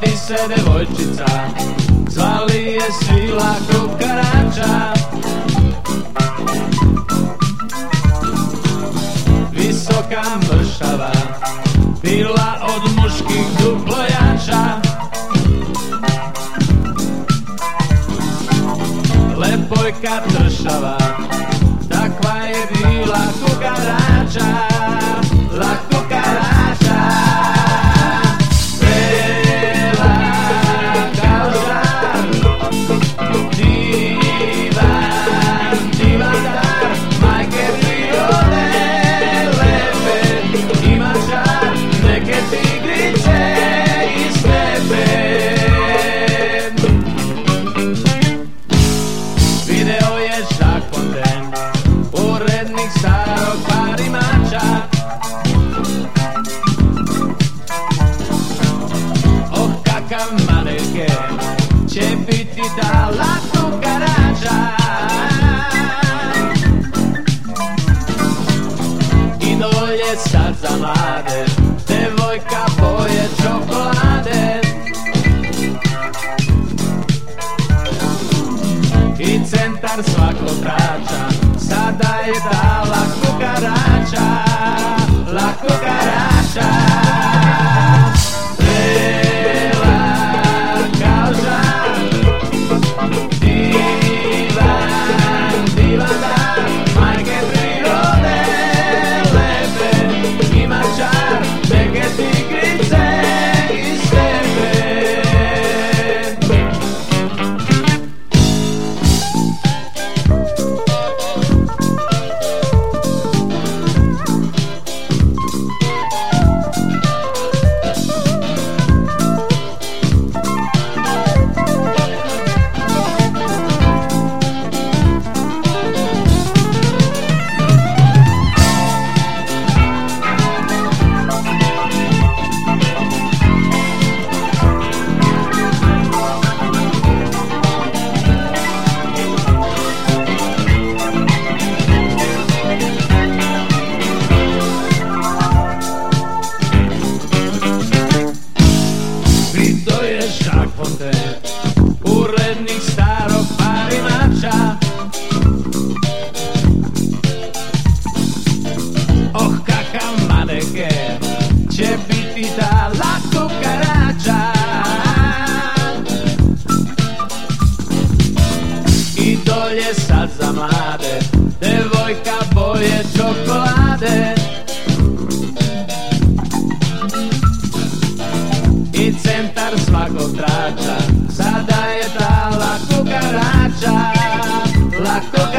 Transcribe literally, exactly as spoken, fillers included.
Rodi se devojčica, zvali je Svila Kukarača. Visoka mršava, bila od muških duplo jača. Lepojka tršava, takva je bila Kukarača, la Kukarača. Bela kao žar, divan, divan dar, majke prirode lepe, ima žar, neke tigrice iz tebe. Video je Žak Fonten, urednik starog parimača. Oh, kakav maneken će biti ta la Kukarača. Idol je sad za mlade, devojka boje čokolade. I centar svakog trača, sada je ta la Kukarača, la Kukarača. Bela kao žar, divan, divan dar, majke prirode lepe, ima žar, neke tigrice iz tebe. To je Žak Fonten, urednik starog parimača. Oh, kakav maneken će biti ta la Kukarača. Idol je sad za mlade, devojka boje čokolade. I centar svakog trača, sada je ta la Kukarača, la Kukarača.